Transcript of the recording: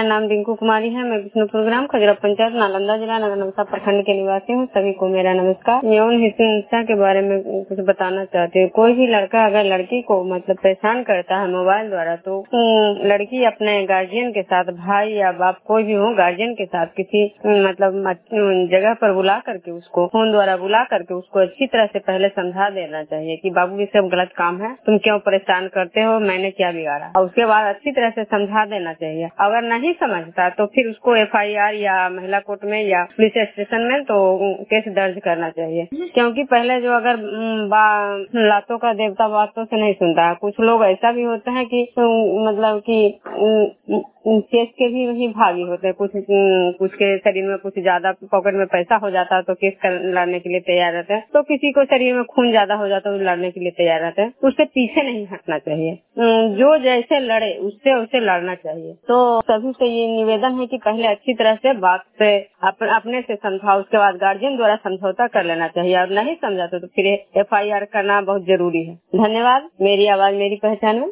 नाम रिंकू कुमारी है। मैं विष्णुपुर ग्राम खजरा पंचायत नालंदा जिला नगर नवसा प्रखंड के निवासी हूँ। सभी को मेरा नमस्कार। यौन हिंसा के बारे में कुछ बताना चाहती हूँ। कोई भी लड़का अगर लड़की को मतलब परेशान करता है मोबाइल द्वारा, तो लड़की अपने गार्जियन के साथ, भाई या बाप कोई भी हो, गार्जियन के साथ किसी मतलब जगह पर बुला करके, उसको फोन द्वारा बुला करके उसको अच्छी तरह से पहले समझा देना चाहिए कि बाबू ये सब गलत काम है, तुम क्यों परेशान करते हो, मैंने क्या बिगाड़ा। और उसके बाद अच्छी तरह से समझा देना चाहिए। अगर नहीं समझता तो फिर उसको FIR या महिला कोर्ट में या पुलिस स्टेशन में तो केस दर्ज करना चाहिए। क्योंकि पहले जो अगर लातों का देवता बातों से नहीं सुनता है। कुछ लोग ऐसा भी होता है कि मतलब कि केस के भी वही भागी होते हैं। कुछ के शरीर में कुछ ज्यादा पॉकेट में पैसा हो जाता है तो केस लड़ने के लिए तैयार रहते हैं। तो किसी को शरीर में खून ज्यादा हो जाता है तो लड़ने के लिए तैयार रहते हैं। उससे पीछे नहीं हटना चाहिए। जो जैसे लड़े उससे उसे लड़ना चाहिए। तो सभी से ये निवेदन है कि पहले अच्छी तरह से बात से अपने से समझाओ, उसके बाद गार्जियन द्वारा समझौता कर लेना चाहिए। और नहीं समझा तो फिर FIR करना बहुत जरूरी है। धन्यवाद। मेरी आवाज मेरी पहचान में